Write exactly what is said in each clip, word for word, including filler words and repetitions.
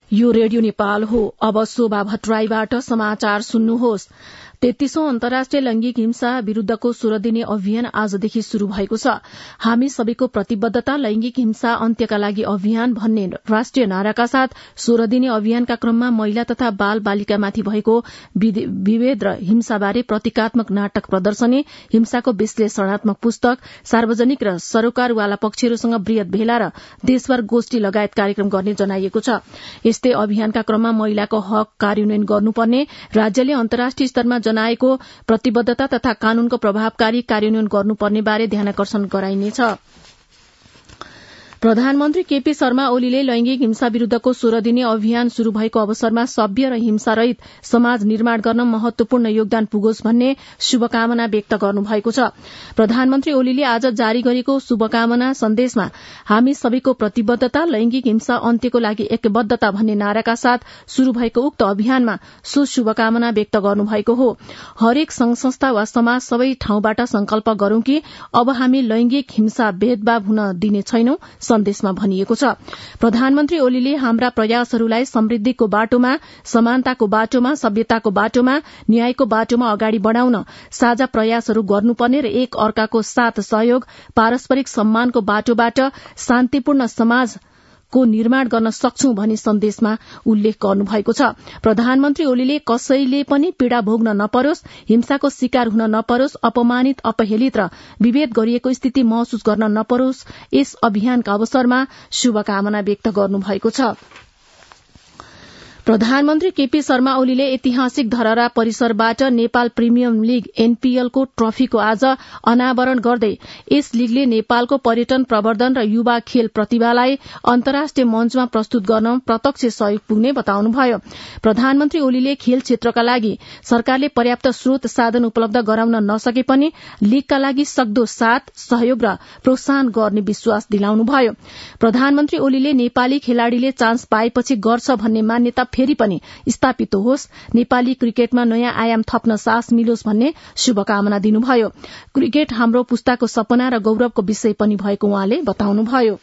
यो रेडियो नेपाल हो। अब शोभा भट्टराईबाट समाचार सुन्नुहोस्। तेत्तीसौं अन्तर्राष्ट्रिय लैंगिक हिंसा विरूद्धको सोह्र दिने अभियान आजदेखि शुरू भएको छ। हामी सबैको प्रतिबद्धता लैंगिक हिंसा अन्त्यका लागि अभियान भन्ने राष्ट्रिय नाराका साथ सोह्र दिने अभियानका क्रममा महिला तथा बाल बालिकामाथि भएको विभेद र हिंसाबारे प्रतीकात्मक नाटक प्रदर्शनी, हिंसाको विश्लेषणात्मक पुस्तक, सार्वजनिक र सरोकारवाला पक्षहरूसँग वृहत भेला र देशभर गोष्ठी लगायत कार्यक्रम गर्ने जनाइएको छ। यस्तै अभियानका क्रममा महिलाको हक कार्यान्वयन गर्नुपर्ने, राज्यले अन्तर्राष्ट्रिय स्तरमा जनाएको प्रतिबद्धता तथा कानूनको प्रभावकारी कार्यान्वयन गर्नुपर्ने बारे ध्यानाकर्षण गराइनेछ। प्रधानमन्त्री केपी शर्मा ओलीले लैंगिक हिंसा विरूद्धको सोह्र दिने अभियान शुरू भएको अवसरमा सभ्य र हिंसारहित समाज निर्माण गर्न महत्वपूर्ण योगदान पुगोस् भन्ने शुभकामना व्यक्त गर्नुभएको छ। प्रधानमन्त्री ओलीले आज जारी गरेको शुभकामना सन्देशमा हामी सबैको प्रतिबद्धता लैंगिक हिंसा अन्त्यको लागि एकबद्धता भन्ने नाराका साथ शुरू भएको उक्त अभियानमा सो शुभकामना व्यक्त गर्नुभएको हो। हरेक संघ संस्था वा समाज सबै ठाउँबाट संकल्प गरौं कि अब हामी लैंगिक हिंसा भेदभाव हुन दिने छैनौं, सन्देशमा भनिएको छ। प्रधानमन्त्री ओलीले हाम्रा प्रयासहरूलाई समृद्धिको बाटोमा, समानताको बाटोमा, सभ्यताको बाटोमा, न्यायको बाटोमा अगाडि बढ़ाउन साझा प्रयासहरू गर्नुपर्ने र एक अर्काको साथ सहयोग, पारस्परिक सम्मानको बाटोबाट शान्तिपूर्ण समाज को निर्माण गर्न सक्छौं भनी सन्देशमा उल्लेख गर्नुभएको छ। प्रधानमन्त्री ओलीले कसैले पनि पीड़ा भोग्न नपरोस्, हिंसाको शिकार हुन नपरोस्, अपमानित, अपहेलित र विभेद गरिएको स्थिति महसुस गर्न नपरोस्, यस अभियानका अवसरमा शुभकामना व्यक्त गर्नुभएको छ। प्रधानमन्त्री केपी शर्मा ओलीले ऐतिहासिक धरहरा परिसरबाट नेपाल प्रिमियम लीग एनपीएल को ट्रफीको आज अनावरण गर्दै यस लीगले नेपालको पर्यटन प्रवर्धन र युवा खेल प्रतिभालाई अन्तर्राष्ट्रिय मञ्चमा प्रस्तुत गर्न प्रत्यक्ष सहयोग पुग्ने बताउनुभयो। प्रधानमन्त्री ओलीले खेल क्षेत्रका लागि सरकारले पर्याप्त स्रोत साधन उपलब्ध गराउन नसके पनि लीगका लागि सक्दो साथ, सहयोग र प्रोत्साहन गर्ने विश्वास दिलाउनुभयो। प्रधानमन्त्री ओलीले नेपाली खेलाड़ीले चान्स पाएपछि गर्छ भन्ने मान्यता फेरि पनि स्थापित होस्, नेपाली क्रिकेटमा नयाँ आयाम थप्न साहस मिलोस् भन्ने शुभकामना दिनुभयो। क्रिकेट हाम्रो पुस्ताको सपना र गौरवको विषय पनि भएको उहाँले बताउनुभयो।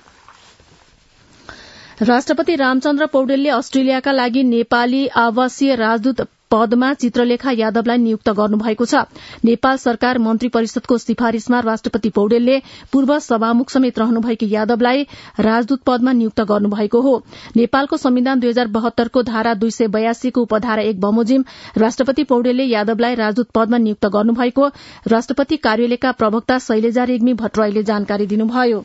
राष्ट्रपति रामचन्द्र पौडेलले अस्ट्रेलियाका लागि नेपाली आवासीय राजदूत पदमा चित्रलेखा यादवलाई नियुक्त गर्नुभएको छ। नेपाल सरकार मन्त्री परिषदको सिफारिशमा राष्ट्रपति पौडेलले पूर्व सभामुख समेत रहनुभएकी यादवलाई राजदूत पदमा नियुक्त गर्नुभएको हो। नेपालको संविधान दुई हजार बहत्तरको धारा दुई सय बयासी को उपधारा एक बमोजिम राष्ट्रपति पौडेलले यादवलाई राजदूत पदमा नियुक्त गर्नुभएको राष्ट्रपति कार्यालयका प्रवक्ता शैलजा रेग्मी भट्टराईले जानकारी दिनुभयो।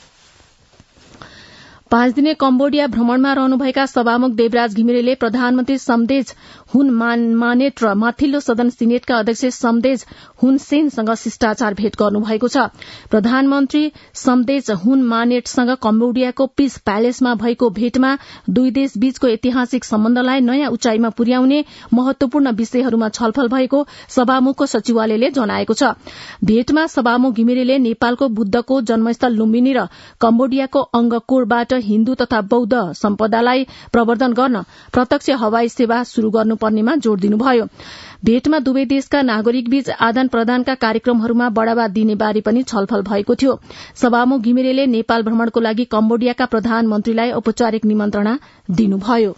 पाँच दिने कम्बोडिया भ्रमणमा रहनुभएका सभामुख देवराज घिमिरेले प्रधानमन्त्री समदेज हुन मानेट र माथिल्लो सदन सिनेटका अध्यक्ष समदेज हुन सेनसँग शिष्टाचार भेट गर्नुभएको छ। प्रधानमन्त्री समदेज हुन मानेटसँग कम्बोडियाको पीस प्यालेसमा भएको भेटमा दुई देश बीचको ऐतिहासिक सम्बन्धलाई नयाँ उचाइमा पुर्याउने महत्वपूर्ण विषयहरूमा छलफल भएको सभामुखको सचिवालयले जनाएको छ। भेटमा सभामुख घिमिरेले नेपालको बुद्धको जन्मस्थल लुम्बिनी र कम्बोडियाको अंगकोरबाट हिन्दू तथा बौद्ध सम्पदालाई प्रवर्धन गर्न प्रत्यक्ष हवाई सेवा शुरू गर्नुपर्नेमा जोड़ दिनुभयो। भेटमा दुवै देशका नागरिकबीच आदान प्रदानका कार्यक्रमहरूमा बढ़ावा दिने बारे पनि छलफल भएको थियो। सभामुख घिमिरेले नेपाल भ्रमणको लागि कम्बोडियाका प्रधानमन्त्रीलाई औपचारिक निमन्त्रणा दिनुभयो।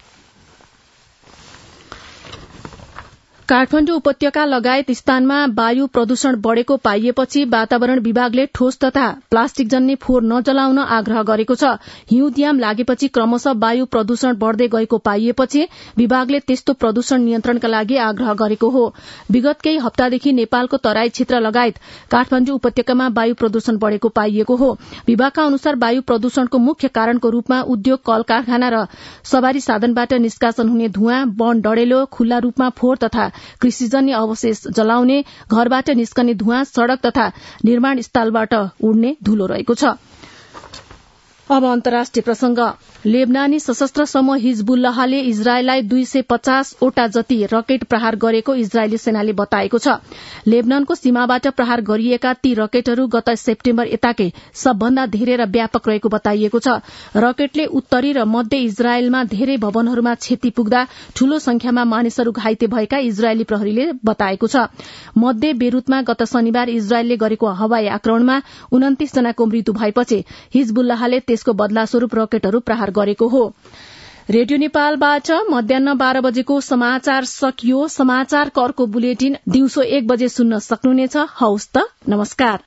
काठमाडौँ उपत्यका लगायत स्थानमा वायु प्रदूषण बढ़ेको पाइएपछि वातावरण विभागले ठोस तथा प्लास्टिक जन्य फोहोर नजलाउन आग्रह गरेको छ। हिउँदयाम लागेपछि क्रमशः वायु प्रदूषण बढ़दै गएको पाइएपछि विभागले त्यस्तो प्रदूषण नियन्त्रणका लागि आग्रह गरेको हो। विगत केही हप्तादेखि नेपालको तराई क्षेत्र लगायत काठमाडौँ उपत्यकामा वायु प्रदूषण बढ़ेको पाइएको हो। विभागका अनुसार वायु प्रदूषणको मुख्य कारणको रूपमा उद्योग, कल कारखाना र सवारी साधनबाट निष्कासन हुने धुवाँ, वन डढेलो, खुल्ला रूपमा फोहोर तथा कृषिजन्य अवशेष जलाउने, घरबाट निस्कने धुवाँ, सड़क तथा निर्माण स्थलबाट उड्ने धूलो रहेको छ। अब अन्तर्राष्ट्रिय प्रसंग। लेबनानी सशस्त्र समूह हिजबुल्लाहले इजरायललाई दुई सय पचास वटा जति रकेट प्रहार गरेको इजरायली सेनाले बताएको छ। लेबनानको सीमाबाट प्रहार गरिएका ती रकेटहरू गत सेप्टेम्बर यताकै सबभन्दा धेरै र व्यापक रहेको बताइएको छ। रकेटले उत्तरी र मध्य इजरायलमा धेरै भवनहरूमा क्षति पुग्दा ठूलो संख्यामा मानिसहरू घाइते भएका इजरायली प्रहरीले बताएको छ। मध्य बेरुतमा गत शनिबार इजरायलले गरेको हवाई आक्रमणमा उन्तीस जनाको मृत्यु भएपछि हिजबुल्लाहले त्यसको बदला स्वरूप रकेटहरू प्रहार गरेको हो। रेडियो नेपालबाट मध्याह्न बाह्र बजेको समाचार सकियो। समाचार कर्को बुलेटिन दिउँसो एक बजे सुन्न सक्नुहुनेछ। हौस् त, नमस्कार।